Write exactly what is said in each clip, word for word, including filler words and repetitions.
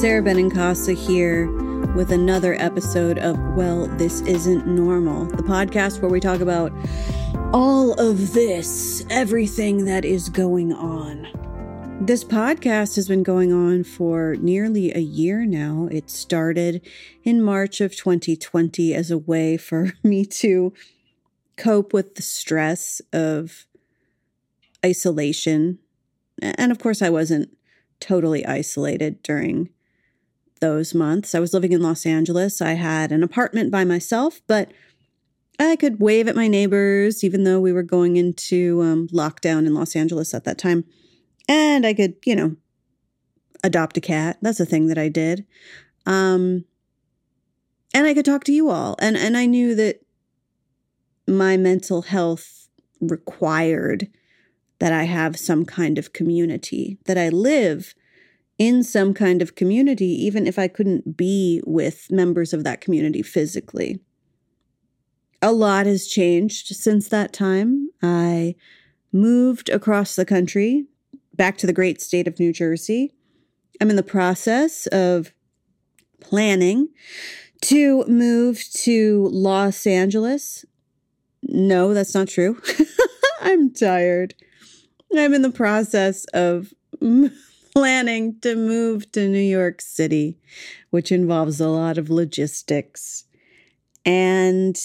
Sarah Benincasa here with another episode of Well, This Isn't Normal, the podcast where we talk about all of this, everything that is going on. This podcast has been going on for nearly a year now. It started in March of twenty twenty as a way for me to cope with the stress of isolation. And of course, I wasn't totally isolated during those months. I was living in Los Angeles. I had an apartment by myself, but I could wave at my neighbors, even though we were going into um, lockdown in Los Angeles at that time. And I could, you know, adopt a cat. That's a thing that I did. Um, and I could talk to you all. And, and I knew that my mental health required that I have some kind of community, that I live in some kind of community, even if I couldn't be with members of that community physically. A lot has changed since that time. I moved across the country, back to the great state of New Jersey. I'm in the process of planning to move to Los Angeles. No, that's not true. I'm tired. I'm in the process of planning to move to New York City, which involves a lot of logistics. And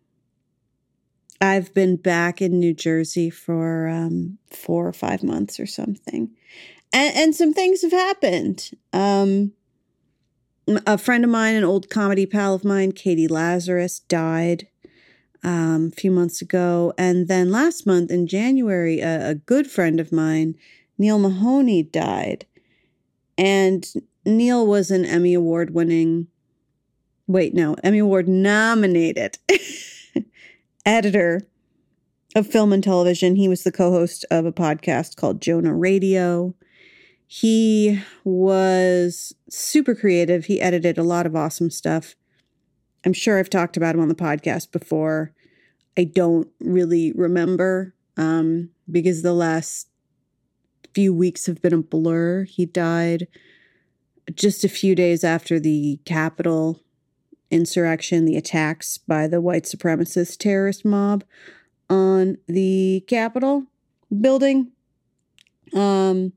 I've been back in New Jersey for um, four or five months or something. And, and some things have happened. Um, a friend of mine, an old comedy pal of mine, Katie Lazarus, died um, a few months ago. And then last month in January, a, a good friend of mine, Neil Mahoney, died. And Neil was an Emmy Award winning, wait, no, Emmy Award nominated editor of film and television. He was the co-host of a podcast called Jonah Radio. He was super creative. He edited a lot of awesome stuff. I'm sure I've talked about him on the podcast before. I don't really remember um, because the last few weeks have been a blur. He died just a few days after the Capitol insurrection, the attacks by the white supremacist terrorist mob on the Capitol building. Um,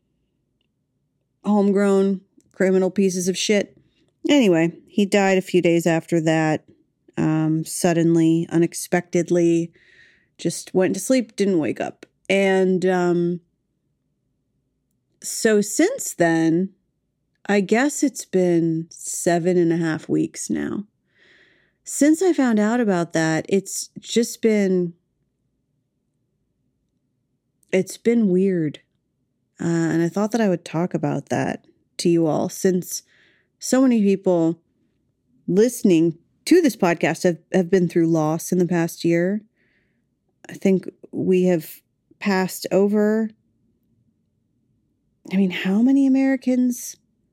homegrown criminal pieces of shit. Anyway, he died a few days after that. Um, suddenly, unexpectedly, just went to sleep, didn't wake up. And um, so since then, I guess it's been seven and a half weeks now. Since I found out about that, it's just been, it's been weird. Uh, and I thought that I would talk about that to you all, since so many people listening to this podcast have, have been through loss in the past year. I think we have passed over, I mean, how many Americans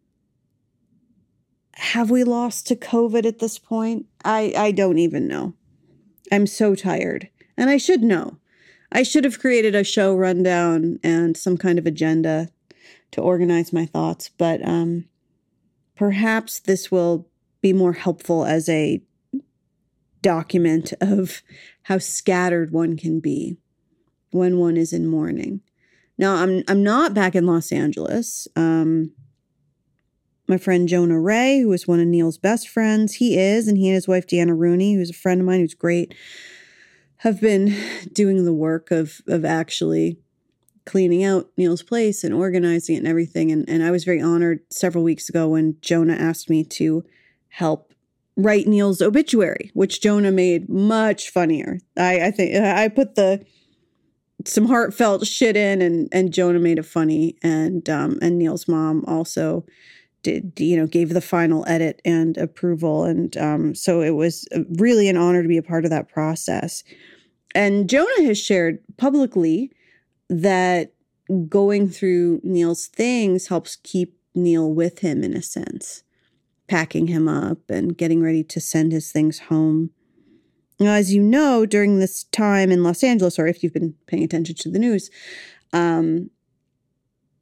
have we lost to COVID at this point? I, I don't even know. I'm so tired. And I should know. I should have created a show rundown and some kind of agenda to organize my thoughts. But um, perhaps this will be more helpful as a document of how scattered one can be when one is in mourning. Now, I'm I'm not back in Los Angeles. Um, my friend Jonah Ray, who is one of Neil's best friends, he is, and he and his wife Deanna Rooney, who's a friend of mine who's great, have been doing the work of of actually cleaning out Neil's place and organizing it and everything. And, and I was very honored several weeks ago when Jonah asked me to help write Neil's obituary, which Jonah made much funnier. I, I think I put the some heartfelt shit in, and and Jonah made it funny, and um and Neil's mom also did, you know, gave the final edit and approval, and um so it was really an honor to be a part of that process. And Jonah has shared publicly that going through Neil's things helps keep Neil with him in a sense, packing him up and getting ready to send his things home. Now, as you know, during this time in Los Angeles, or if you've been paying attention to the news, um,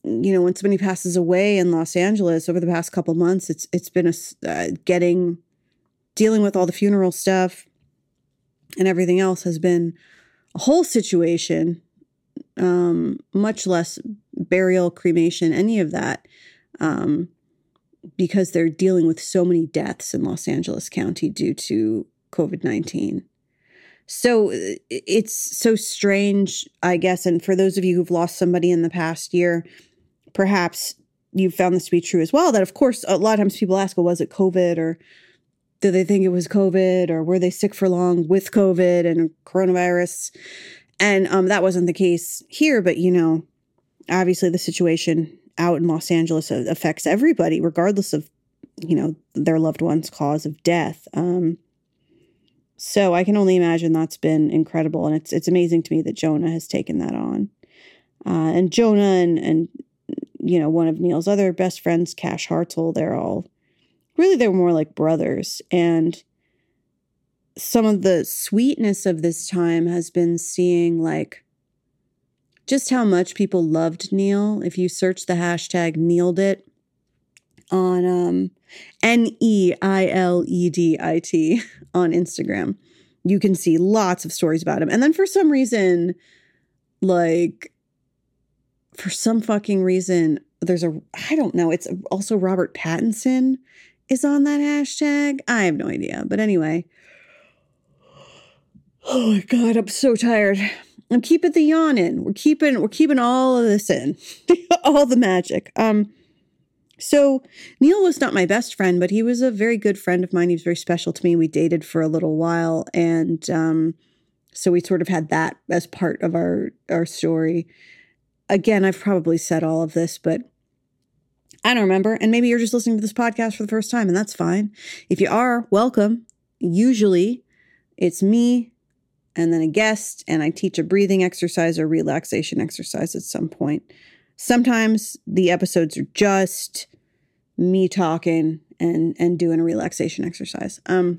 you know, when somebody passes away in Los Angeles over the past couple months, it's it's been a uh, getting dealing with all the funeral stuff and everything else has been a whole situation. Um, much less burial, cremation, any of that, um, because they're dealing with so many deaths in Los Angeles County due to COVID nineteen. So it's so strange, I guess. And for those of you who've lost somebody in the past year, perhaps you've found this to be true as well, that of course, a lot of times people ask, well, was it COVID, or did they think it was COVID, or were they sick for long with COVID and coronavirus? And um, that wasn't the case here. But, you know, obviously the situation out in Los Angeles affects everybody, regardless of, you know, their loved one's cause of death. Um, so I can only imagine that's been incredible. And it's it's amazing to me that Jonah has taken that on. Uh, and Jonah and, and, you know, one of Neil's other best friends, Cash Hartzell, they're all, really, they were more like brothers. And some of the sweetness of this time has been seeing like just how much people loved Neil. If you search the hashtag Neiled It on um, N E I L E D I T on Instagram, you can see lots of stories about him. And then for some reason, like for some fucking reason, there's a, I don't know, it's also Robert Pattinson is on that hashtag. I have no idea. But anyway, oh my God, I'm so tired. I'm keeping the yawn in. We're keeping, we're keeping all of this in, all the magic. Um, so Neil was not my best friend, but he was a very good friend of mine. He was very special to me. We dated for a little while. And, um, so we sort of had that as part of our, our story. Again, I've probably said all of this, but I don't remember. And maybe you're just listening to this podcast for the first time, and that's fine. If you are, welcome. Usually it's me and then a guest, and I teach a breathing exercise or relaxation exercise at some point. Sometimes the episodes are just me talking and, and doing a relaxation exercise. Um.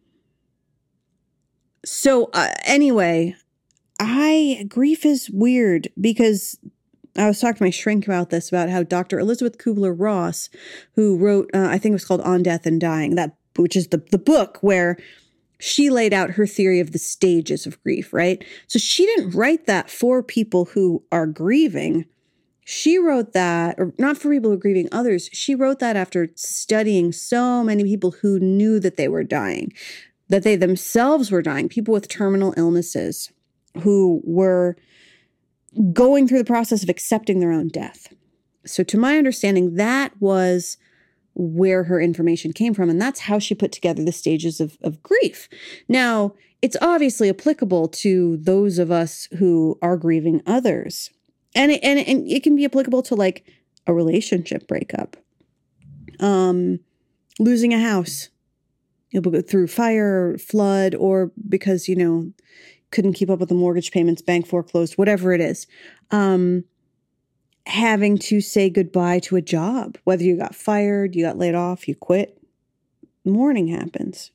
So uh, anyway, I, grief is weird because I was talking to my shrink about this, about how Doctor Elizabeth Kubler-Ross, who wrote, uh, I think it was called On Death and Dying, that which is the, the book where she laid out her theory of the stages of grief, right? So she didn't write that for people who are grieving. She wrote that, or not for people who are grieving others. She wrote that after studying so many people who knew that they were dying, that they themselves were dying, people with terminal illnesses who were going through the process of accepting their own death. So to my understanding, that was where her information came from. And that's how she put together the stages of, of grief. Now, it's obviously applicable to those of us who are grieving others. And it, and, and it can be applicable to like a relationship breakup, um, losing a house, you'll go through fire, flood, or because, you know, couldn't keep up with the mortgage payments, bank foreclosed, whatever it is. Um, having to say goodbye to a job, whether you got fired, you got laid off, you quit, mourning happens.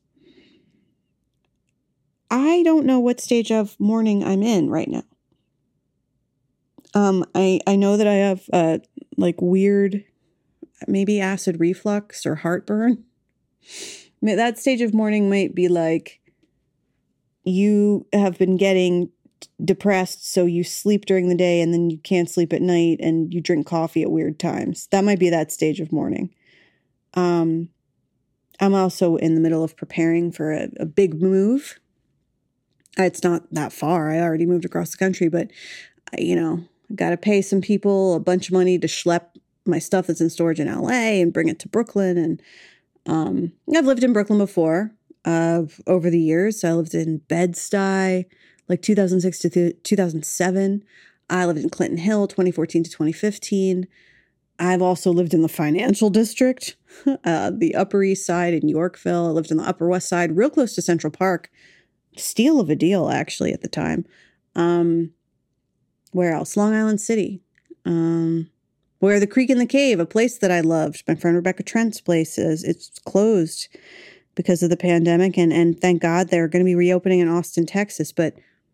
I don't know what stage of mourning I'm in right now. Um, I, I know that I have uh, like weird, maybe acid reflux or heartburn. I mean, that stage of mourning might be like, you have been getting depressed, so you sleep during the day and then you can't sleep at night and you drink coffee at weird times. That might be that stage of mourning. Um, I'm also in the middle of preparing for a, a big move. It's not that far. I already moved across the country, but, you know, I got to pay some people a bunch of money to schlep my stuff that's in storage in L A and bring it to Brooklyn. And um, I've lived in Brooklyn before. Uh, over the years, I lived in Bed-Stuy, like two thousand six to th- two thousand seven. I lived in Clinton Hill, twenty fourteen to twenty fifteen. I've also lived in the financial district, uh, the Upper East Side in Yorkville. I lived in the Upper West Side, real close to Central Park. Steal of a deal, actually, at the time. Um, where else? Long Island City. Um, where the Creek and the Cave, a place that I loved. My friend Rebecca Trent's place is. It's closed because of the pandemic. And, and thank God they're going to be reopening in Austin, Texas. But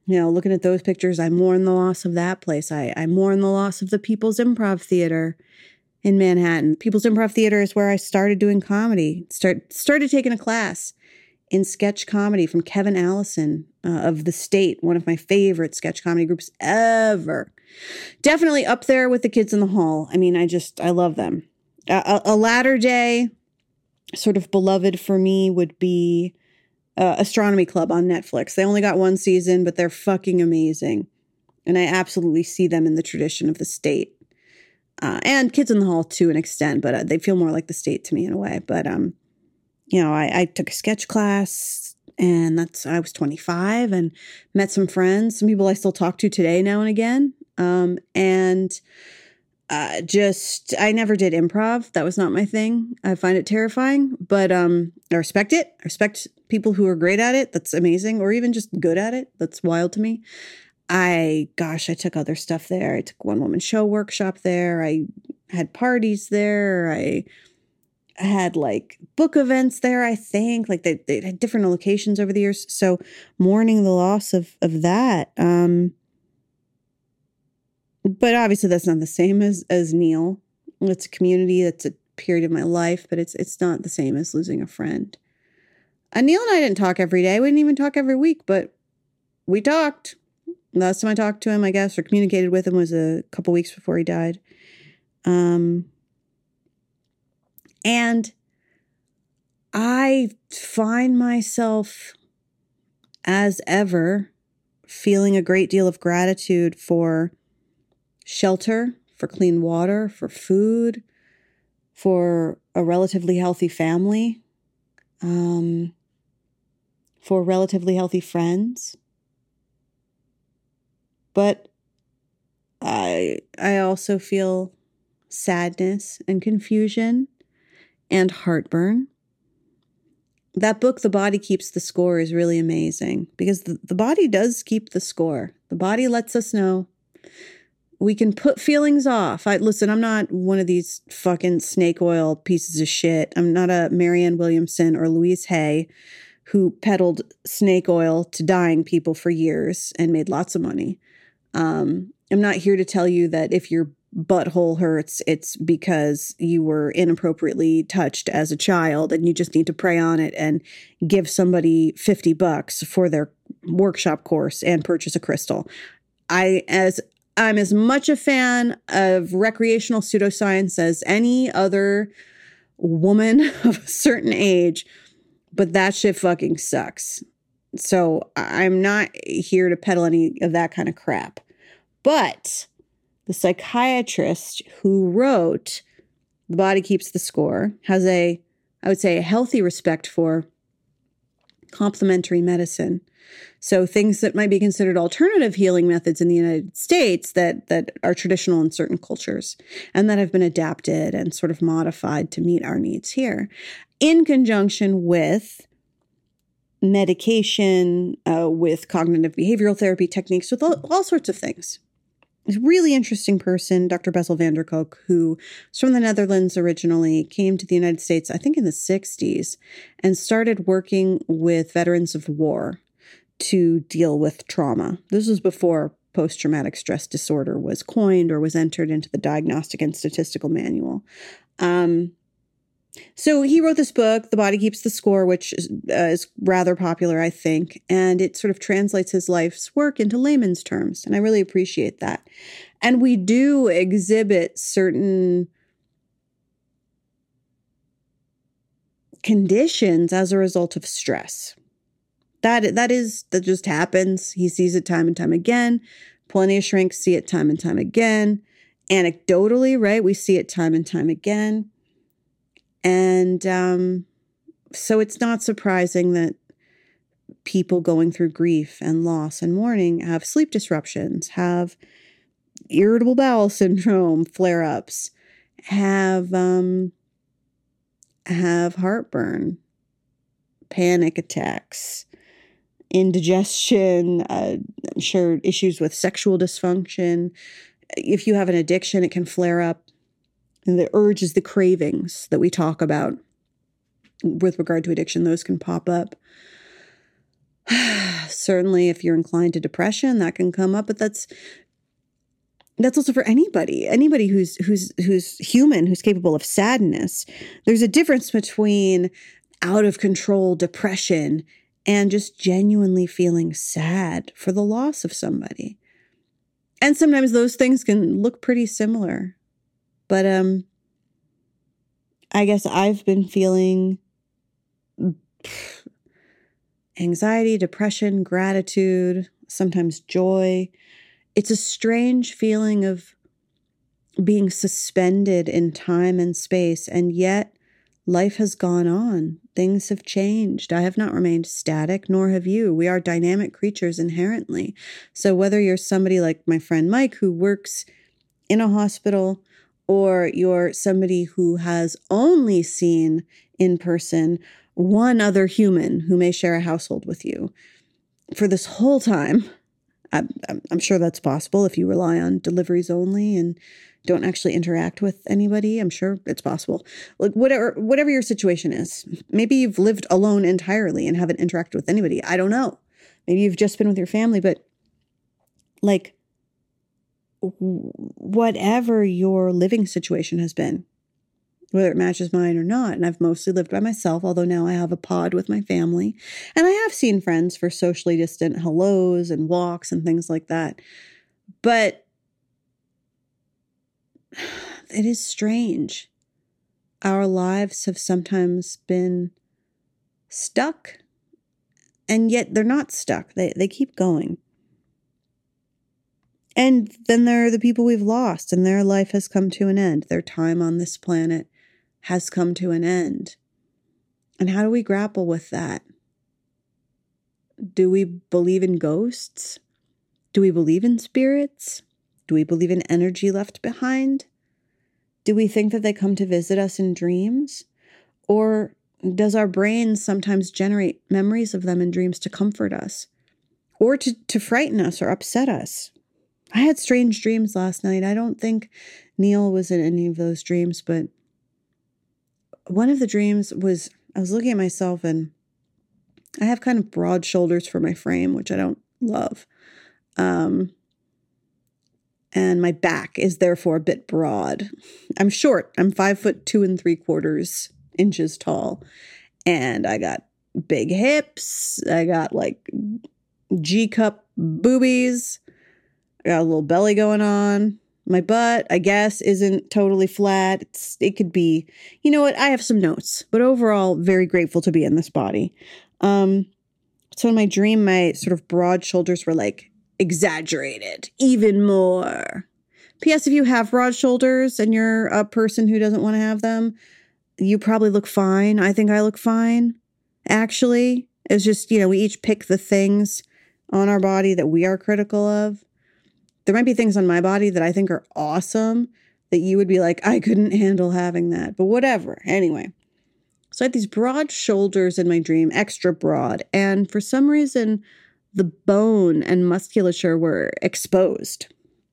You know, looking at those pictures, I mourn the loss of that place. I, I mourn the loss of the People's Improv Theater in Manhattan. People's Improv Theater is where I started doing comedy. Start started taking a class in sketch comedy from Kevin Allison uh, of The State, one of my favorite sketch comedy groups ever. Definitely up there with the Kids in the Hall. I mean, I just, I love them. Uh, a, a latter day sort of beloved for me would be uh, Astronomy Club on Netflix. They only got one season, but they're fucking amazing. And I absolutely see them in the tradition of The State. Uh, and Kids in the Hall to an extent, but uh, they feel more like The State to me in a way. But, um, you know, I, I took a sketch class, and that's, I was twenty-five, and met some friends, some people I still talk to today now and again. Um, and uh, just, I never did improv. That was not my thing. I find it terrifying, but um, I respect it. I respect people who are great at it. That's amazing. Or even just good at it. That's wild to me. I, gosh, I took other stuff there. I took one woman show workshop there. I had parties there. I had like book events there, I think. Like they, they had different locations over the years. So mourning the loss of, of that. Um, but obviously that's not the same as, as Neil. It's a community. That's a period of my life, but it's, it's not the same as losing a friend. Uh, Neil and I didn't talk every day. We didn't even talk every week, but we talked. Last time I talked to him, I guess, or communicated with him was a couple weeks before he died. Um, and I find myself, as ever, feeling a great deal of gratitude for shelter, for clean water, for food, for a relatively healthy family, um, for relatively healthy friends. But I I also feel sadness and confusion and heartburn. That book, The Body Keeps the Score, is really amazing because the, the body does keep the score. The body lets us know. We can put feelings off. I listen, I'm not one of these fucking snake oil pieces of shit. I'm not a Marianne Williamson or Louise Hay who peddled snake oil to dying people for years and made lots of money. Um, I'm not here to tell you that if your butthole hurts, it's because you were inappropriately touched as a child and you just need to pray on it and give somebody fifty bucks for their workshop course and purchase a crystal. I, as I'm as much a fan of recreational pseudoscience as any other woman of a certain age, but that shit fucking sucks. So I'm not here to peddle any of that kind of crap. But the psychiatrist who wrote The Body Keeps the Score has a, I would say, a healthy respect for complementary medicine. So things that might be considered alternative healing methods in the United States that, that are traditional in certain cultures and that have been adapted and sort of modified to meet our needs here, in conjunction with medication, uh, with cognitive behavioral therapy techniques, with all, all sorts of things. He's a really interesting person, Doctor Bessel van der Kolk, who is from the Netherlands originally, came to the United States, I think in the sixties, and started working with veterans of war to deal with trauma. This was before post-traumatic stress disorder was coined or was entered into the Diagnostic and Statistical Manual. Um, So he wrote this book, The Body Keeps the Score, which is, uh, is rather popular, I think, and it sort of translates his life's work into layman's terms, and I really appreciate that. And we do exhibit certain conditions as a result of stress. That that is, that just happens. He sees it time and time again. Plenty of shrinks see it time and time again. Anecdotally, right, we see it time and time again. And um, so it's not surprising that people going through grief and loss and mourning have sleep disruptions, have irritable bowel syndrome flare-ups, have um, have heartburn, panic attacks, indigestion, uh, I'm sure issues with sexual dysfunction. If you have an addiction, it can flare up. And the urges, the cravings that we talk about with regard to addiction, those can pop up. certainly if you're inclined to depression, that can come up, but that's that's also for anybody, anybody who's who's who's human, who's capable of sadness. There's a difference between out of control depression and just genuinely feeling sad for the loss of somebody. And sometimes those things can look pretty similar. But um, I guess I've been feeling anxiety, depression, gratitude, sometimes joy. It's a strange feeling of being suspended in time and space, and yet life has gone on. Things have changed. I have not remained static, nor have you. We are dynamic creatures inherently. So whether you're somebody like my friend Mike who works in a hospital, or you're somebody who has only seen in person one other human who may share a household with you for this whole time, I'm, I'm sure that's possible if you rely on deliveries only and don't actually interact with anybody. I'm sure it's possible. Like whatever, whatever your situation is, maybe you've lived alone entirely and haven't interacted with anybody. I don't know. Maybe you've just been with your family, but like whatever your living situation has been, whether it matches mine or not. And I've mostly lived by myself, although now I have a pod with my family. And I have seen friends for socially distant hellos and walks and things like that. But it is strange. Our lives have sometimes been stuck, and yet they're not stuck. They they keep going. And then there are the people we've lost, and their life has come to an end. Their time on this planet has come to an end. And how do we grapple with that? Do we believe in ghosts? Do we believe in spirits? Do we believe in energy left behind? Do we think that they come to visit us in dreams? Or does our brains sometimes generate memories of them in dreams to comfort us? Or to, to frighten us or upset us? I had strange dreams last night. I don't think Neil was in any of those dreams, but one of the dreams was, I was looking at myself, and I have kind of broad shoulders for my frame, which I don't love. Um, and my back is therefore a bit broad. I'm short. I'm five foot two and three quarters inches tall. And I got big hips. I got like G-cup boobies. I got a little belly going on. My butt, I guess, isn't totally flat. It's, it could be, you know what? I have some notes, but overall, very grateful to be in this body. Um, so in my dream, my sort of broad shoulders were like exaggerated, even more. P S. If you have broad shoulders and you're a person who doesn't want to have them, you probably look fine. I think I look fine, actually. It's just, you know, we each pick the things on our body that we are critical of. There might be things on my body that I think are awesome that you would be like, I couldn't handle having that, but whatever. Anyway, so I had these broad shoulders in my dream, extra broad. And for some reason, the bone and musculature were exposed.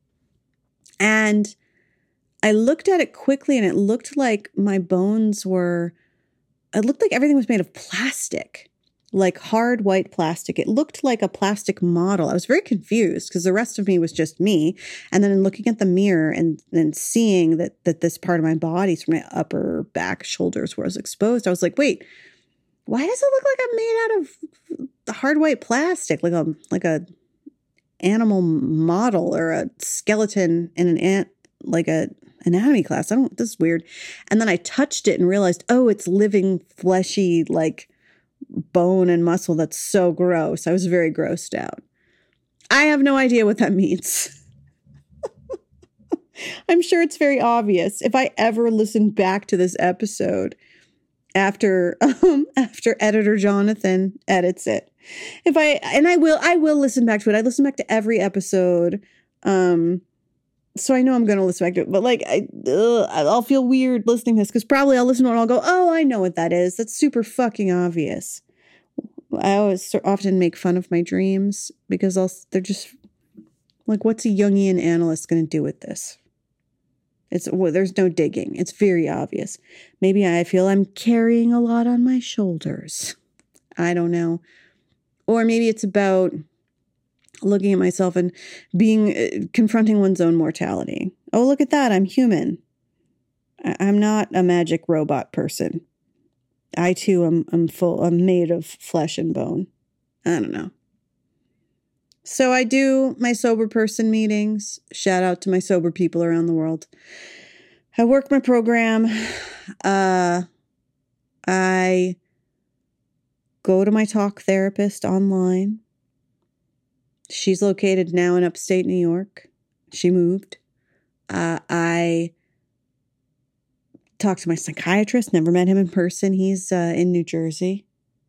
And I looked at it quickly, and it looked like my bones were, it looked like everything was made of plastic. Like hard white plastic. It looked like a plastic model. I was very confused because the rest of me was just me. And then in looking at the mirror and then seeing that that this part of my body, so my upper back, shoulders was exposed, I was like, wait, why does it look like I'm made out of the hard white plastic? Like a like a animal model or a skeleton in an ant, like a anatomy class. I don't, this is weird. And then I touched it and realized, oh, it's living, fleshy, like bone and muscle. That's so gross. I was very grossed out. I have no idea what that means. I'm sure it's very obvious. If I ever listen back to this episode after um, after editor Jonathan edits it, if I and I will I will listen back to it. I listen back to every episode, um, so I know I'm going to listen back to it. But like, I ugh, I'll feel weird listening to this because probably I'll listen to it and I'll go, oh, I know what that is. That's super fucking obvious. I always often make fun of my dreams because I'll, they're just like, what's a Jungian analyst going to do with this? It's well, there's no digging. It's very obvious. Maybe I feel I'm carrying a lot on my shoulders. I don't know. Or maybe it's about looking at myself and being, uh, confronting one's own mortality. Oh, look at that. I'm human. I, I'm not a magic robot person. I too am I'm full, I'm made of flesh and bone. I don't know. So I do my sober person meetings. Shout out to my sober people around the world. I work my program. Uh, I go to my talk therapist online. She's located now in upstate New York. She moved. Uh, I talk to my psychiatrist. Never met him in person. He's uh, in New Jersey.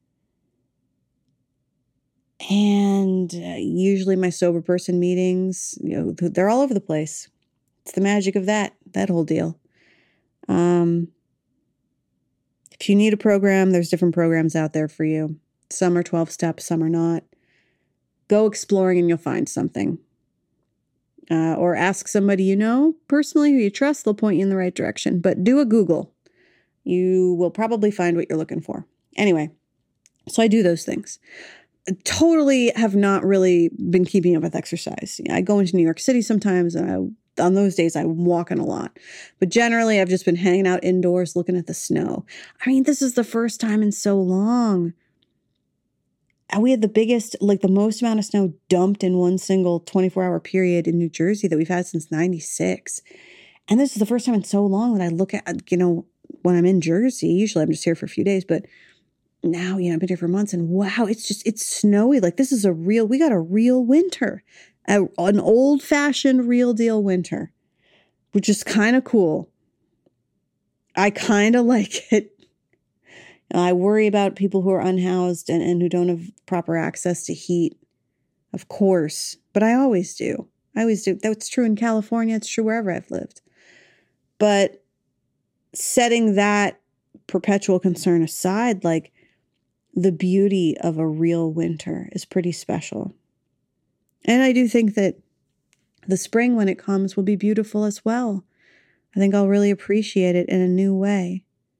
And uh, usually my sober person meetings, you know, they're all over the place. It's the magic of that, that whole deal. Um, if you need a program, there's different programs out there for you. Some are twelve steps, some are not. Go exploring and you'll find something. Uh, or ask somebody you know personally who you trust. They'll point you in the right direction. But do a Google. You will probably find what you're looking for. Anyway, so I do those things. Totally have not really been keeping up with exercise. I go into New York City sometimes, and I, on those days I'm walking a lot. But generally, I've just been hanging out indoors looking at the snow. I mean, this is the first time in so long. And we had the biggest, like the most amount of snow dumped in one single twenty-four hour period in New Jersey that we've had since ninety-six. And this is the first time in so long that I look at, you know, when I'm in Jersey, usually I'm just here for a few days, but now, you know, I've been here for months and wow, it's just, it's snowy. Like this is a real, we got a real winter, a, an old fashioned real deal winter, which is kind of cool. I kind of like it. I worry about people who are unhoused and, and who don't have proper access to heat, of course, but I always do. I always do. That's true in California. It's true wherever I've lived. But setting that perpetual concern aside, like the beauty of a real winter is pretty special. And I do think that the spring, when it comes, will be beautiful as well. I think I'll really appreciate it in a new way.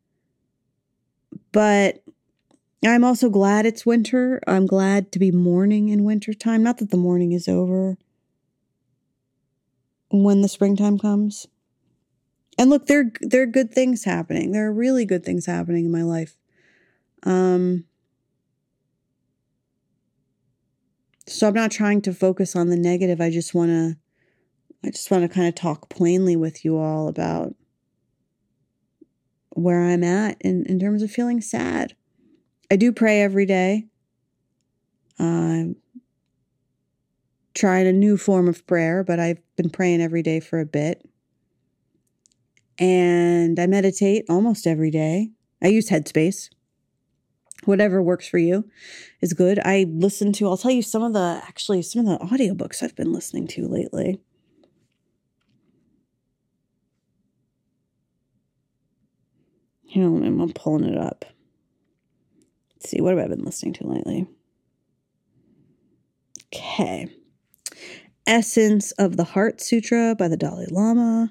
But I'm also glad it's winter. I'm glad to be mourning in wintertime. Not that the mourning is over when the springtime comes. And look, there, there are good things happening. There are really good things happening in my life. Um, so I'm not trying to focus on the negative. I just want to, I just want to kind of talk plainly with you all about where I'm at in, in terms of feeling sad. I do pray every day. I'm uh, trying a new form of prayer, but I've been praying every day for a bit. And I meditate almost every day. I use Headspace. Whatever works for you is good. I listen to, I'll tell you some of the, actually some of the audiobooks I've been listening to lately. You know, I'm pulling it up. Let's see, what have I been listening to lately? Okay. Essence of the Heart Sutra by the Dalai Lama.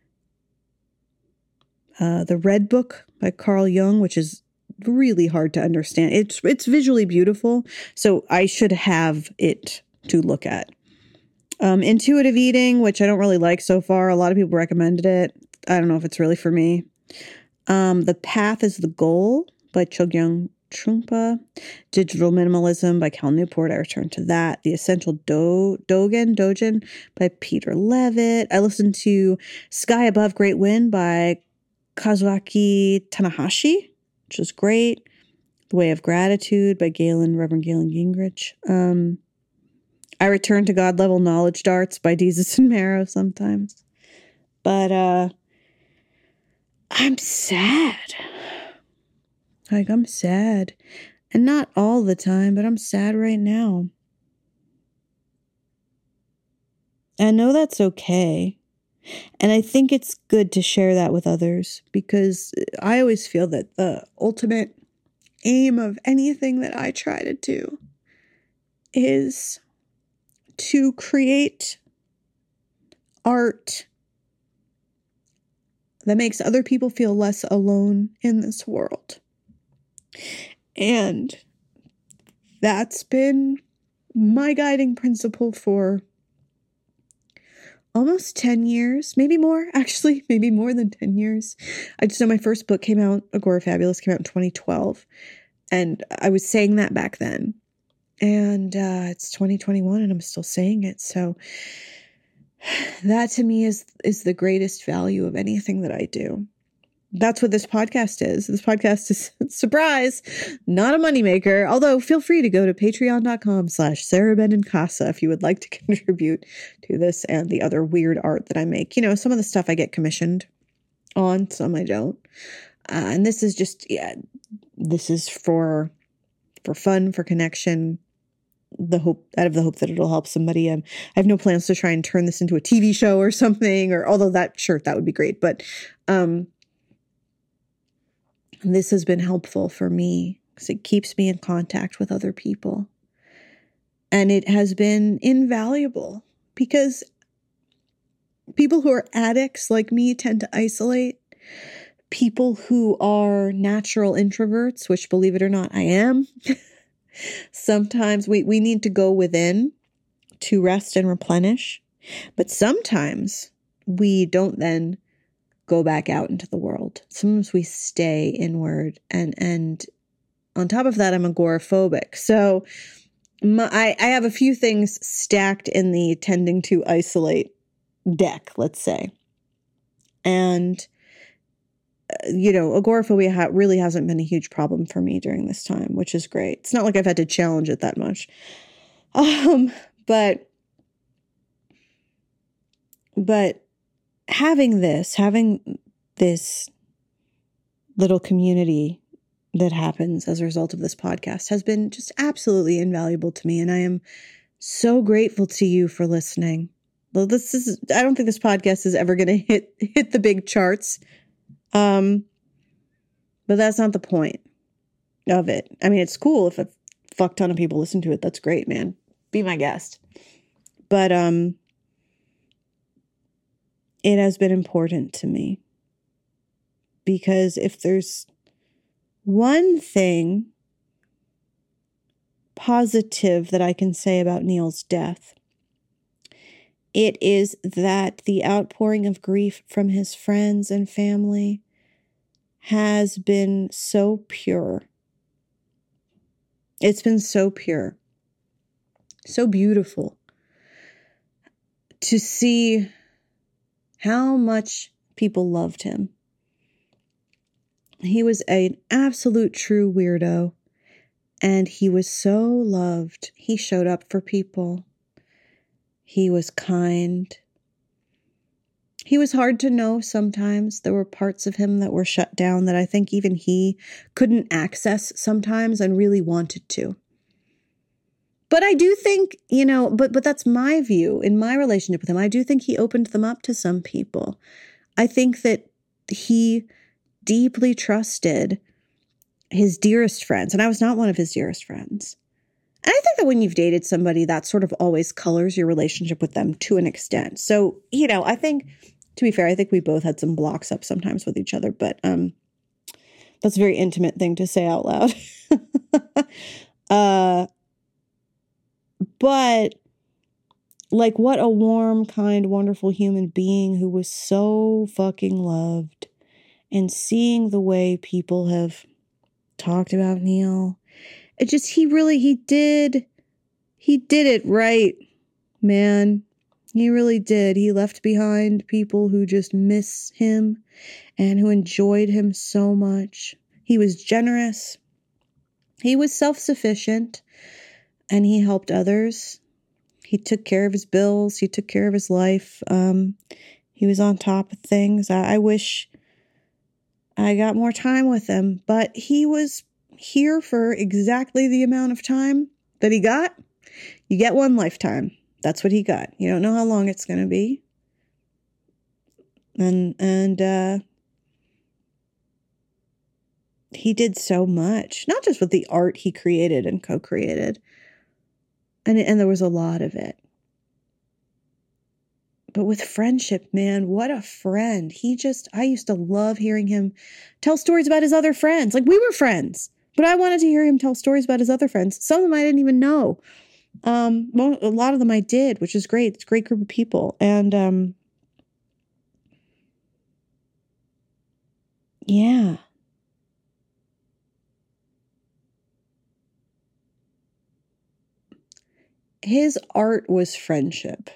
Uh, the Red Book by Carl Jung, which is really hard to understand. It's it's visually beautiful, so I should have it to look at. Um, Intuitive Eating, which I don't really like so far. A lot of people recommended it. I don't know if it's really for me. Um, The Path is the Goal by Chogyam Trungpa. Digital Minimalism by Cal Newport. I returned to that. The Essential Do- Dogen, Dogen by Peter Levitt. I listened to Sky Above Great Wind by Kazuaki Tanahashi, which is great. The Way of Gratitude by Galen, Reverend Galen Gingrich. Um, I return to God Level Knowledge Darts by Desus and Mero sometimes. But uh, I'm sad. Like, I'm sad. And not all the time, but I'm sad right now. I know that's okay. And I think it's good to share that with others, because I always feel that the ultimate aim of anything that I try to do is to create art that makes other people feel less alone in this world. And that's been my guiding principle for almost ten years, maybe more, actually, maybe more than ten years. I just know my first book came out, Agorafabulous, came out in twenty twelve. And I was saying that back then. And uh, it's twenty twenty-one and I'm still saying it. So that to me is is the greatest value of anything that I do. That's what this podcast is. This podcast is, surprise, not a moneymaker. Although feel free to go to patreon.com slash Sarah Benincasa if you would like to contribute to this and the other weird art that I make. You know, some of the stuff I get commissioned on, some I don't. Uh, and this is just, yeah, this is for, for fun, for connection, the hope, out of the hope that it'll help somebody. Um, I have no plans to try and turn this into a T V show or something, or although that, sure, that would be great. But, um, this has been helpful for me because it keeps me in contact with other people. And it has been invaluable because people who are addicts like me tend to isolate. People who are natural introverts, which believe it or not, I am. Sometimes we, we need to go within to rest and replenish. But sometimes we don't then go back out into the world. Sometimes we stay inward. And, and on top of that, I'm agoraphobic. So my, I, I have a few things stacked in the tending to isolate deck, let's say. And, uh, you know, agoraphobia ha- really hasn't been a huge problem for me during this time, which is great. It's not like I've had to challenge it that much. Um, but, but, having this, having this little community that happens as a result of this podcast has been just absolutely invaluable to me. And I am so grateful to you for listening. Well, this is, I don't think this podcast is ever going to hit, hit the big charts. Um, but that's not the point of it. I mean, it's cool if a fuck ton of people listen to it. That's great, man. Be my guest. But, um, it has been important to me because if there's one thing positive that I can say about Neil's death, it is that the outpouring of grief from his friends and family has been so pure. It's been so pure, so beautiful to see how much people loved him. He was an absolute true weirdo, and he was so loved. He showed up for people. He was kind. He was hard to know sometimes. There were parts of him that were shut down that I think even he couldn't access sometimes and really wanted to. But I do think, you know, but but that's my view in my relationship with him. I do think he opened them up to some people. I think that he deeply trusted his dearest friends, and I was not one of his dearest friends. And I think that when you've dated somebody, that sort of always colors your relationship with them to an extent. So, you know, I think, to be fair, I think we both had some blocks up sometimes with each other, but um, that's a very intimate thing to say out loud. uh But, like, what a warm, kind, wonderful human being who was so fucking loved. And seeing the way people have talked about Neil, it just, he really, he did, he did it right, man. He really did. He left behind people who just miss him and who enjoyed him so much. He was generous. He was self-sufficient. And he helped others. He took care of his bills. He took care of his life. Um, he was on top of things. I, I wish I got more time with him. But he was here for exactly the amount of time that he got. You get one lifetime. That's what he got. You don't know how long it's going to be. And, and uh, he did so much. Not just with the art he created and co-created. And, and there was a lot of it. But with friendship, man, what a friend. He just, I used to love hearing him tell stories about his other friends. Like, we were friends, But I wanted to hear him tell stories about his other friends. Some of them I didn't even know. Um, well, a lot of them I did, which is great. It's a great group of people. And um, yeah. His art was friendship.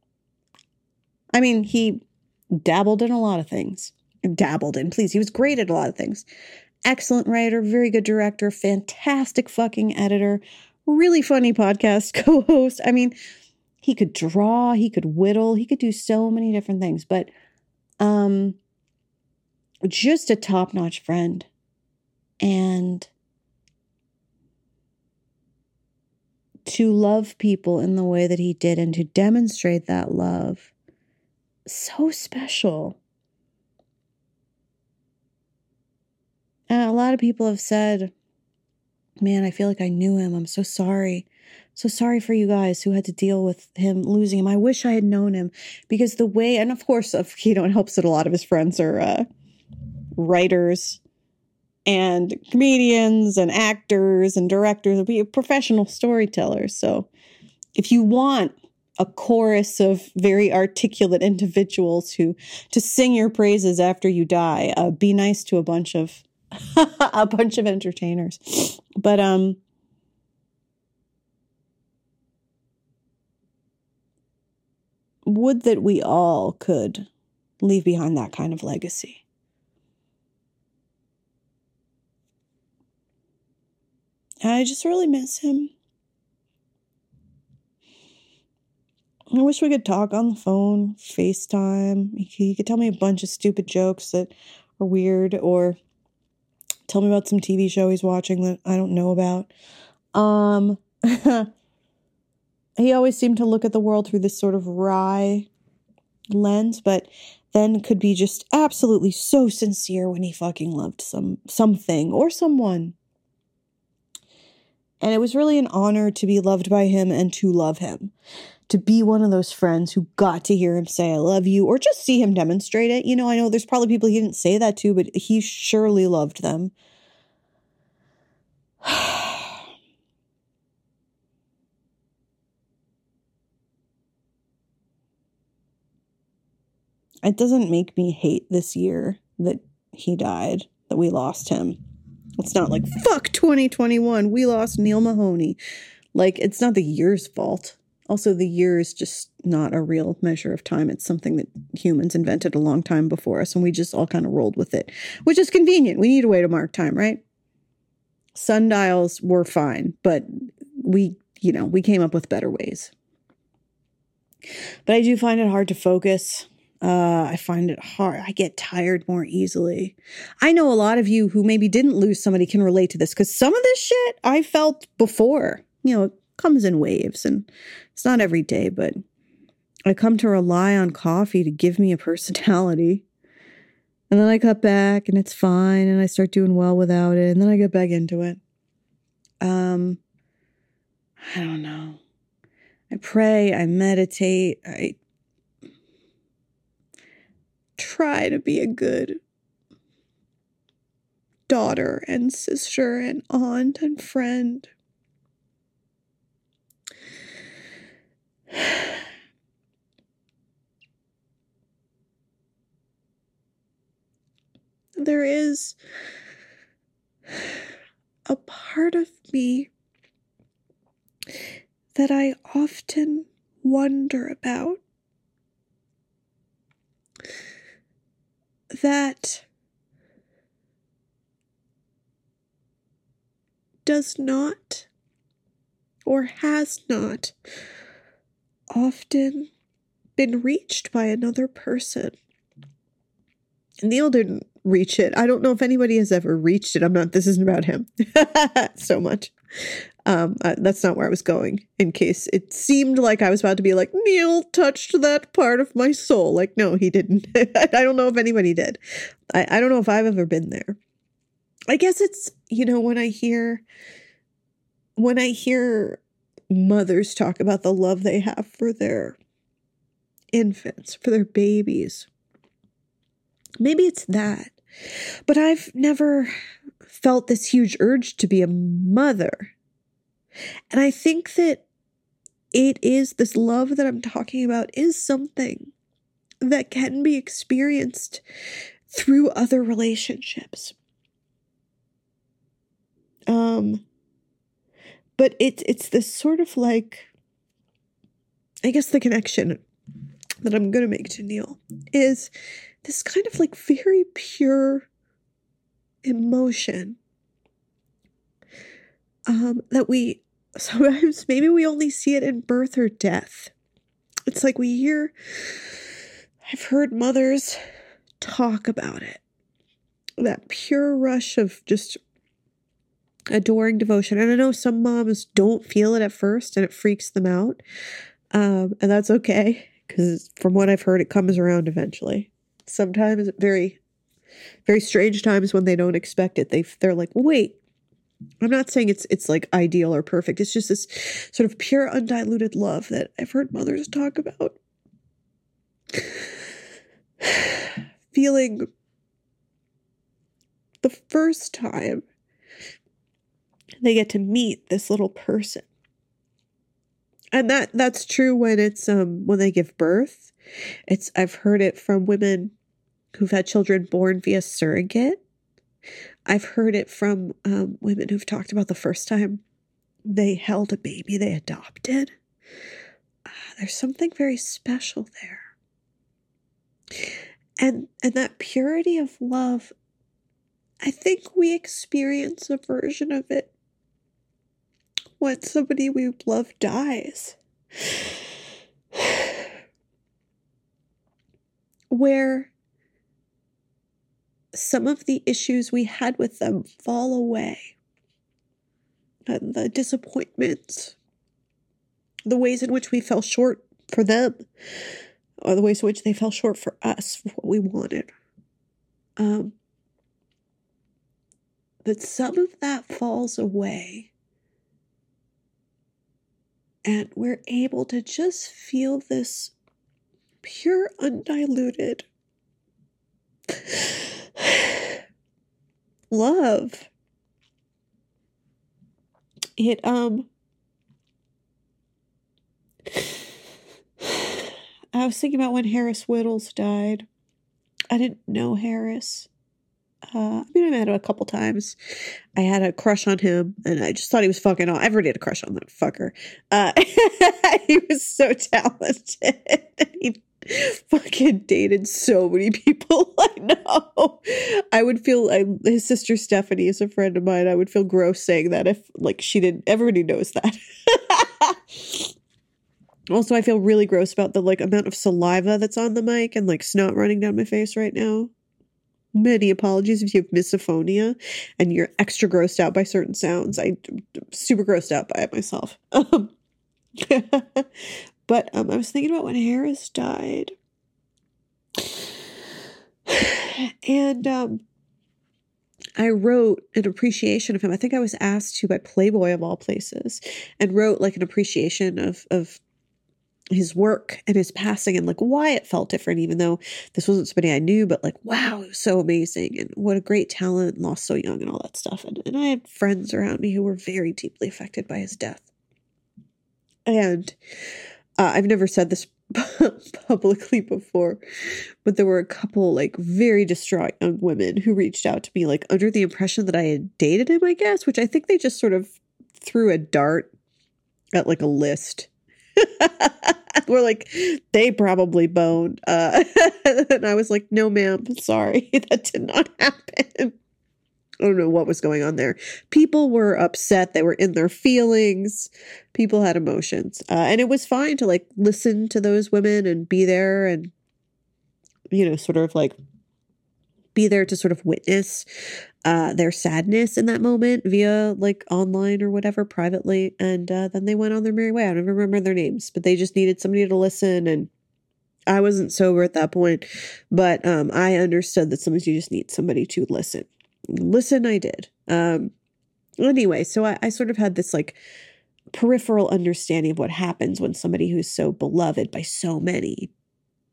I mean, he dabbled in a lot of things. Dabbled in, please. He was great at a lot of things. Excellent writer, very good director, fantastic fucking editor, really funny podcast co-host. I mean, he could draw, he could whittle, he could do so many different things, but um, just a top-notch friend. And to love people in the way that he did and to demonstrate that love, so special. And a lot of people have said, man, I feel like I knew him. I'm so sorry. So sorry for you guys who had to deal with him losing him. I wish I had known him, because the way, and of course, you know, it helps that a lot of his friends are uh, writers and comedians and actors and directors, professional storytellers. So if you want a chorus of very articulate individuals who to sing your praises after you die, uh, be nice to a bunch of a bunch of entertainers. But um would that we all could leave behind that kind of legacy. I just really miss him. I wish we could talk on the phone, FaceTime. He, he could tell me a bunch of stupid jokes that are weird, or tell me about some T V show he's watching that I don't know about. Um, he always seemed to look at the world through this sort of wry lens, but then could be just absolutely so sincere when he fucking loved some something or someone. And it was really an honor to be loved by him and to love him. To be one of those friends who got to hear him say, I love you, or just see him demonstrate it. You know, I know there's probably people he didn't say that to, but he surely loved them. It doesn't make me hate this year that he died, that we lost him. It's not like, fuck twenty twenty-one, we lost Neil Mahoney. Like, it's not the year's fault. Also, the year is just not a real measure of time. It's something that humans invented a long time before us, and we just all kind of rolled with it, which is convenient. We need a way to mark time, right? Sundials were fine, but we, you know, we came up with better ways. But I do find it hard to focus. Uh, I find it hard. I get tired more easily. I know a lot of you who maybe didn't lose somebody can relate to this, because some of this shit I felt before. You know, it comes in waves, and it's not every day, but I come to rely on coffee to give me a personality. And then I cut back and it's fine, and I start doing well without it, and then I get back into it. Um, I don't know. I pray, I meditate, I try to be a good daughter and sister and aunt and friend. There is a part of me that I often wonder about, that does not or has not often been reached by another person. Neil didn't reach it. I don't know if anybody has ever reached it. I'm not, this isn't about him so much. Um, uh, that's not where I was going, in case it seemed like I was about to be like, Neil touched that part of my soul. Like, no, he didn't. I don't know if anybody did. I, I don't know if I've ever been there. I guess it's, you know, when I hear, when I hear mothers talk about the love they have for their infants, for their babies, maybe it's that. But I've never felt this huge urge to be a mother. And I think that it is this love that I'm talking about is something that can be experienced through other relationships. Um, but it's it's this sort of like, I guess the connection that I'm going to make to Neil is this kind of like very pure emotion um, that we sometimes, maybe we only see it in birth or death. It's like we hear, I've heard mothers talk about it, that pure rush of just adoring devotion. And I know some moms don't feel it at first and it freaks them out. Um, and that's okay, because from what I've heard, it comes around eventually. Sometimes very, very strange times when they don't expect it. They, they're like, wait, I'm not saying it's, it's like ideal or perfect. It's just this sort of pure, undiluted love that I've heard mothers talk about. Feeling the first time they get to meet this little person. And that that's true when it's um when they give birth. It's I've heard it from women who've had children born via surrogate. I've heard it from um, women who've talked about the first time they held a baby they adopted. Uh, there's something very special there. And and that purity of love, I think we experience a version of it when somebody we love dies. Where some of the issues we had with them fall away. And the disappointments, the ways in which we fell short for them, or the ways in which they fell short for us, for what we wanted. Um, that some of that falls away. And we're able to just feel this pure, undiluted love. It, um, I was thinking about when Harris Whittles died. I didn't know Harris. Uh, I mean, I met him a couple times. I had a crush on him, and I just thought he was fucking awesome. I never did a crush on that fucker. Uh, he was so talented. He fucking dated so many people. I know. I would feel, I, his sister Stephanie is a friend of mine. I would feel gross saying that if, like, she didn't, everybody knows that. Also, I feel really gross about the, like, amount of saliva that's on the mic and, like, snot running down my face right now. Many apologies if you have misophonia and you're extra grossed out by certain sounds. I'm super grossed out by it myself. Um, but um, I was thinking about when Harris died. And um, I wrote an appreciation of him. I think I was asked to by Playboy of all places, and wrote like an appreciation of of his work and his passing and like why it felt different, even though this wasn't somebody I knew, but like, wow, it was so amazing and what a great talent, lost so young and all that stuff. And, and I had friends around me who were very deeply affected by his death. And uh, I've never said this publicly before, but there were a couple like very distraught young women who reached out to me like under the impression that I had dated him, I guess, which I think they just sort of threw a dart at like a list. We're like, they probably boned. Uh, and I was like, no, ma'am, sorry, that did not happen. I don't know what was going on there. People were upset. They were in their feelings. People had emotions. Uh, and it was fine to like listen to those women and be there and, you know, sort of like be there to sort of witness uh, their sadness in that moment via like online or whatever privately. And uh, then they went on their merry way. I don't even remember their names, but they just needed somebody to listen. And I wasn't sober at that point, but um, I understood that sometimes you just need somebody to listen. Listen, I did. Um, anyway, so I, I sort of had this like peripheral understanding of what happens when somebody who's so beloved by so many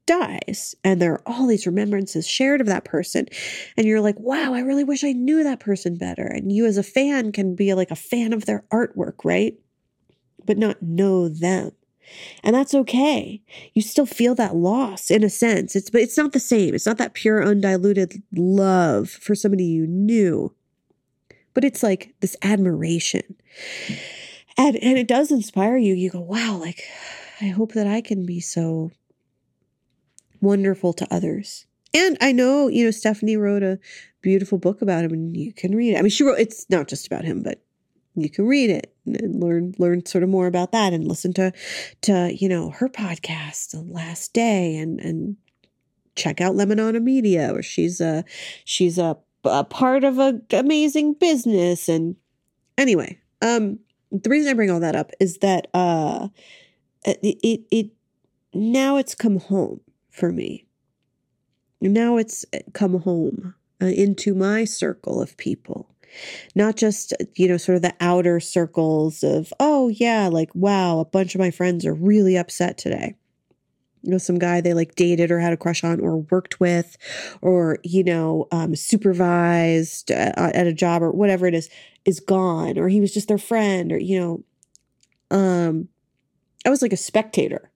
dies, and there are all these remembrances shared of that person, and you're like, wow, I really wish I knew that person better. And you as a fan can be like a fan of their artwork, right? But not know them. And that's okay. You still feel that loss in a sense. It's but it's not the same. It's not that pure, undiluted love for somebody you knew. But it's like this admiration. And and it does inspire you. You go, wow, like, I hope that I can be so wonderful to others. And I know, you know, Stephanie wrote a beautiful book about him, and you can read it. I mean, she wrote, it's not just about him, but you can read it and learn, learn sort of more about that, and listen to, to, you know, her podcast, The Last Day, and, and check out Lemonada Media, where she's a, she's a, a part of a amazing business. And anyway, um, the reason I bring all that up is that, uh, it, it, it now it's come home for me. Now it's come home uh, into my circle of people. Not just, you know, sort of the outer circles of, oh, yeah, like, wow, a bunch of my friends are really upset today. You know, some guy they like dated or had a crush on or worked with or, you know, um, supervised uh, at a job or whatever it is, is gone, or he was just their friend, or, you know, um, I was like a spectator.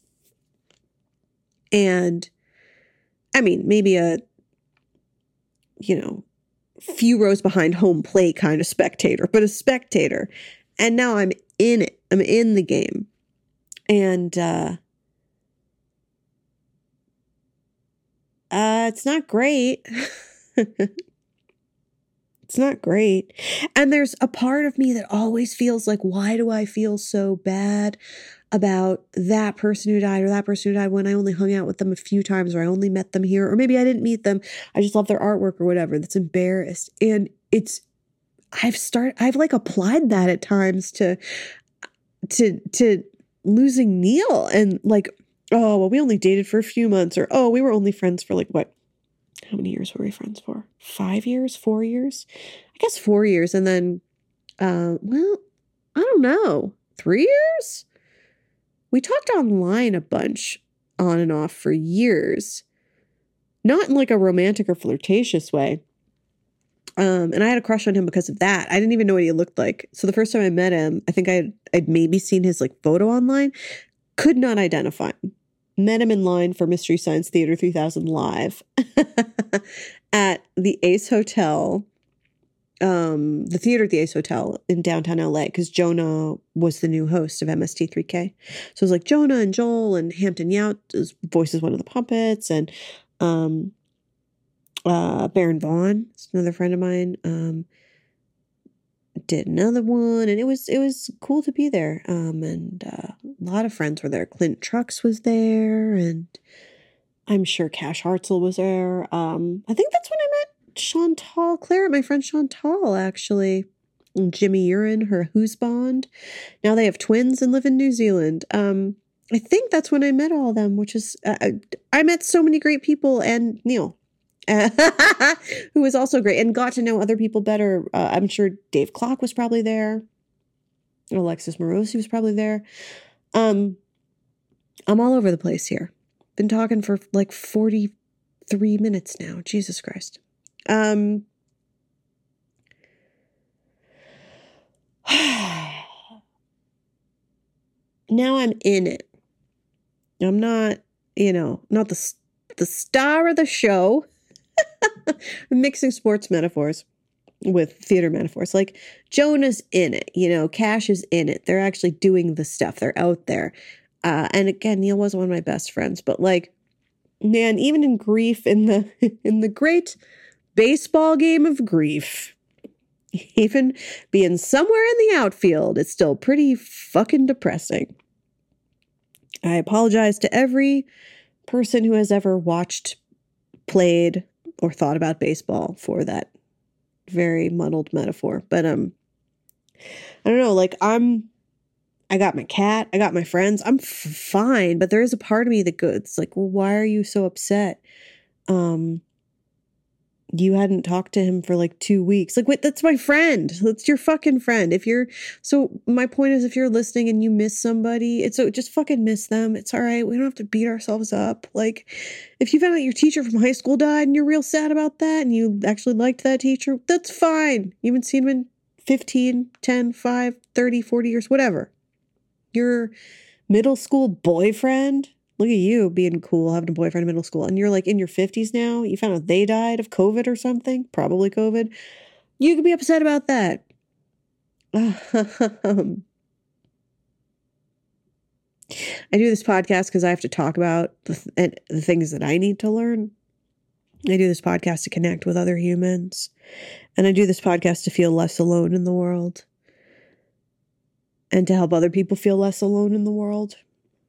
And I mean, maybe a, you know, few rows behind home plate kind of spectator, but a spectator. And now I'm in it. I'm in the game. And uh, uh, it's not great. It's not great. And there's a part of me that always feels like, why do I feel so bad about that person who died or that person who died when I only hung out with them a few times, or I only met them here, or maybe I didn't meet them. I just love their artwork or whatever. That's embarrassed. And it's, I've started, I've like applied that at times to, to, to losing Neil, and like, oh, well, we only dated for a few months, or, oh, we were only friends for like, what, how many years were we friends for? Five years, four years? I guess four years. And then, uh, well, I don't know, three years? We talked online a bunch on and off for years, not in like a romantic or flirtatious way. Um, and I had a crush on him because of that. I didn't even know what he looked like. So the first time I met him, I think I'd, I'd maybe seen his like photo online, could not identify him. Met him in line for Mystery Science Theater three thousand Live at the Ace Hotel, um, the theater at the Ace Hotel in downtown L A, because Jonah was the new host of M S T three K. So it was like Jonah and Joel and Hampton Yount voices one of the puppets, and um, uh, Baron Vaughn, another friend of mine, um, did another one, and it was it was cool to be there. Um, and uh, a lot of friends were there. Clint Trucks was there, and I'm sure Cash Hartzell was there. Um, I think that's when I met Chantal Claire, my friend Chantal, actually. And Jimmy Urine, her husband. Now they have twins and live in New Zealand. Um, I think that's when I met all of them, which is uh, I met so many great people, and Neil. Who was also great, and got to know other people better. Uh, I'm sure Dave Clark was probably there. Alexis Morosi was probably there. Um, I'm all over the place here. Been talking for like forty-three minutes now. Jesus Christ. Um, now I'm in it. I'm not, you know, not the the star of the show. I'm mixing sports metaphors with theater metaphors. Like, Jonah's in it, you know, Cash is in it. They're actually doing the stuff. They're out there. Uh, and again, Neil was one of my best friends, but like, man, even in grief, in the, in the great baseball game of grief, even being somewhere in the outfield, it's still pretty fucking depressing. I apologize to every person who has ever watched, played, or thought about baseball for that very muddled metaphor. But um, I don't know, like I'm, I got my cat, I got my friends, I'm f- fine. But there is a part of me that goes, it's like, well, why are you so upset? Um, you hadn't talked to him for like two weeks. Like, wait, that's my friend. That's your fucking friend. If you're, so my point is, if you're listening and you miss somebody, it's so just fucking miss them. It's all right. We don't have to beat ourselves up. Like, if you found out your teacher from high school died and you're real sad about that and you actually liked that teacher, that's fine. You haven't seen him in fifteen, ten, five, thirty, forty years, whatever. Your middle school boyfriend, look at you being cool, having a boyfriend in middle school. And you're like in your fifties now. You found out they died of COVID or something. Probably COVID. You could be upset about that. Um, I do this podcast because I have to talk about the, th- the things that I need to learn. I do this podcast to connect with other humans. And I do this podcast to feel less alone in the world. And to help other people feel less alone in the world.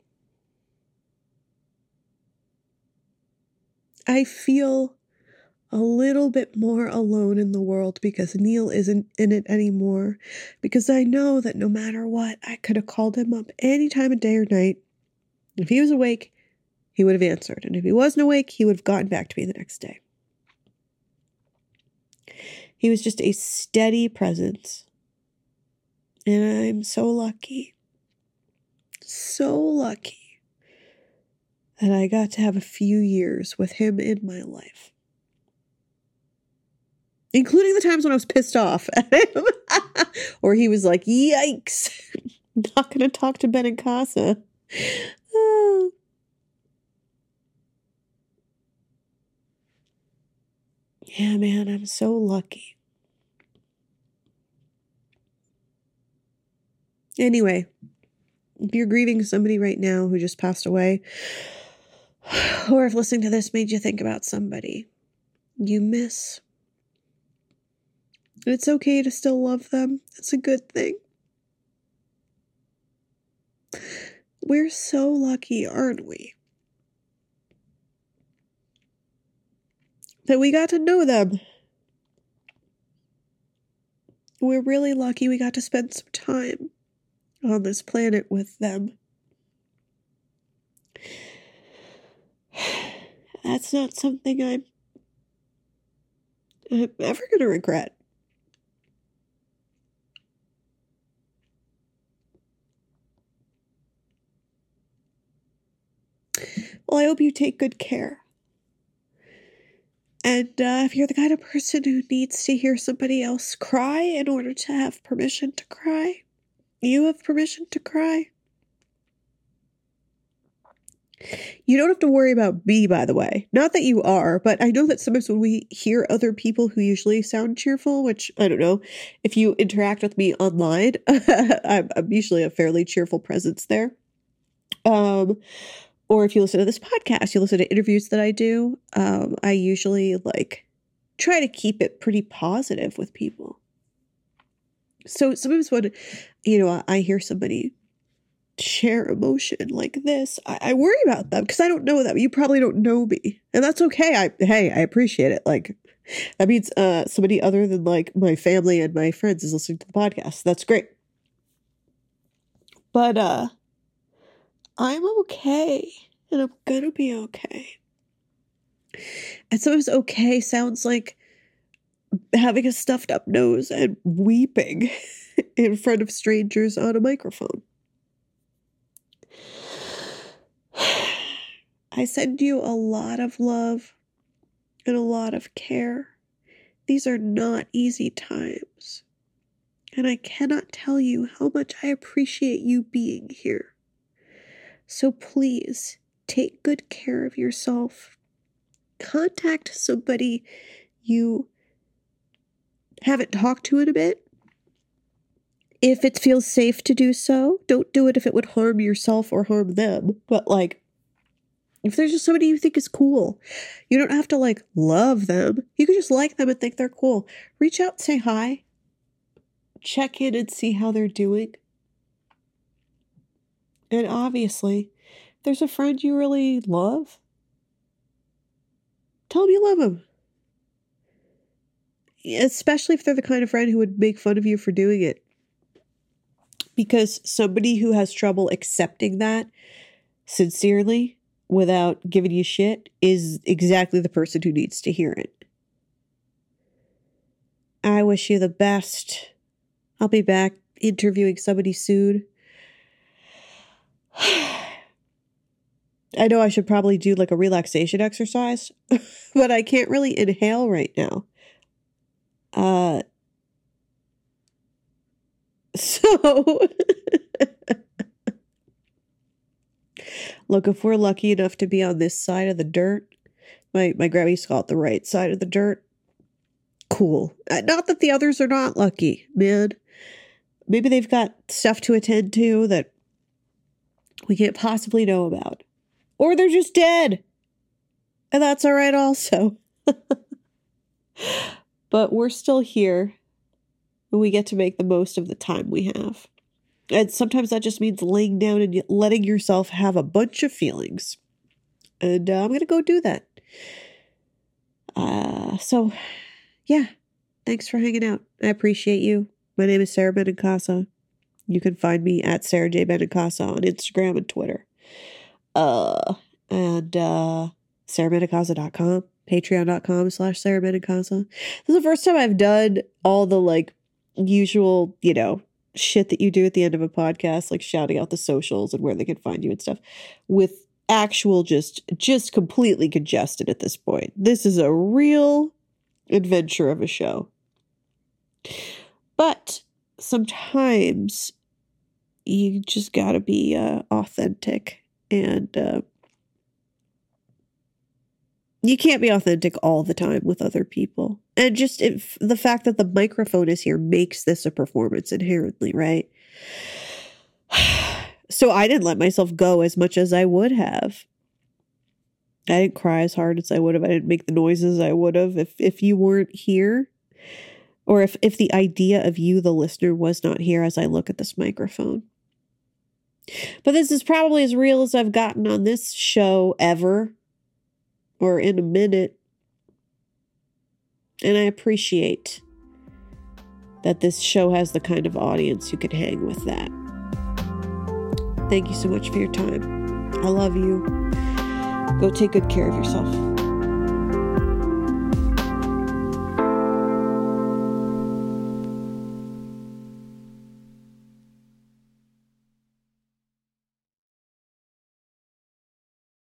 I feel a little bit more alone in the world because Neil isn't in it anymore. Because I know that no matter what, I could have called him up any time of day or night. If he was awake, he would have answered. And if he wasn't awake, he would have gotten back to me the next day. He was just a steady presence. And I'm so lucky. So lucky. And I got to have a few years with him in my life. Including the times when I was pissed off at him. Or he was like, yikes. Not going to talk to Benincasa. Oh. Yeah, man, I'm so lucky. Anyway, if you're grieving somebody right now who just passed away, or if listening to this made you think about somebody you miss, it's okay to still love them. It's a good thing. We're so lucky, aren't we? That we got to know them. We're really lucky we got to spend some time on this planet with them. That's not something I'm, I'm ever going to regret. Well, I hope you take good care. And uh, if you're the kind of person who needs to hear somebody else cry in order to have permission to cry, you have permission to cry. You don't have to worry about me, by the way. Not that you are, but I know that sometimes when we hear other people who usually sound cheerful, which, I don't know, if you interact with me online, I'm, I'm usually a fairly cheerful presence there. Um, or if you listen to this podcast, you listen to interviews that I do, um, I usually, like, try to keep it pretty positive with people. So sometimes when, you know, I hear somebody share emotion like this, I, I worry about them because I don't know them. You probably don't know me, and that's okay. I hey, I appreciate it. Like, that means uh, somebody other than like my family and my friends is listening to the podcast. That's great. But uh, I'm okay, and I'm gonna be okay. And sometimes okay sounds like having a stuffed up nose and weeping in front of strangers on a microphone. I send you a lot of love and a lot of care. These are not easy times. And I cannot tell you how much I appreciate you being here. So please, take good care of yourself. Contact somebody you haven't talked to in a bit. If it feels safe to do so, don't do it if it would harm yourself or harm them. But like, if there's just somebody you think is cool, you don't have to like love them. You can just like them and think they're cool. Reach out, say hi, check in and see how they're doing. And obviously, if there's a friend you really love, tell them you love them. Especially if they're the kind of friend who would make fun of you for doing it. Because somebody who has trouble accepting that sincerely without giving you shit is exactly the person who needs to hear it. I wish you the best. I'll be back interviewing somebody soon. I know I should probably do like a relaxation exercise, but I can't really inhale right now. Uh, so, look, if we're lucky enough to be on this side of the dirt, my, my grandma used to call it the right side of the dirt. Cool. Uh, not that the others are not lucky, man. Maybe they've got stuff to attend to that we can't possibly know about. Or they're just dead. And that's all right also. But we're still here. And we get to make the most of the time we have. And sometimes that just means laying down and letting yourself have a bunch of feelings. And uh, I'm going to go do that. Uh, so, yeah. Thanks for hanging out. I appreciate you. My name is Sarah Benincasa. You can find me at Sarah J. Benincasa on Instagram and Twitter. Uh, and uh, sarah benincasa dot com, patreon dot com slash Sarah Benincasa. This is the first time I've done all the like usual, you know, shit that you do at the end of a podcast, like shouting out the socials and where they can find you and stuff, with actual just just completely congested at this point. This is a real adventure of a show. But sometimes you just gotta be uh, authentic. And uh, you can't be authentic all the time with other people. And just if the fact that the microphone is here makes this a performance inherently, right? So I didn't let myself go as much as I would have. I didn't cry as hard as I would have. I didn't make the noises I would have if, if you weren't here. Or if, if the idea of you, the listener, was not here as I look at this microphone. But this is probably as real as I've gotten on this show ever, or in a minute. And I appreciate that this show has the kind of audience who can hang with that. Thank you so much for your time. I love you. Go take good care of yourself.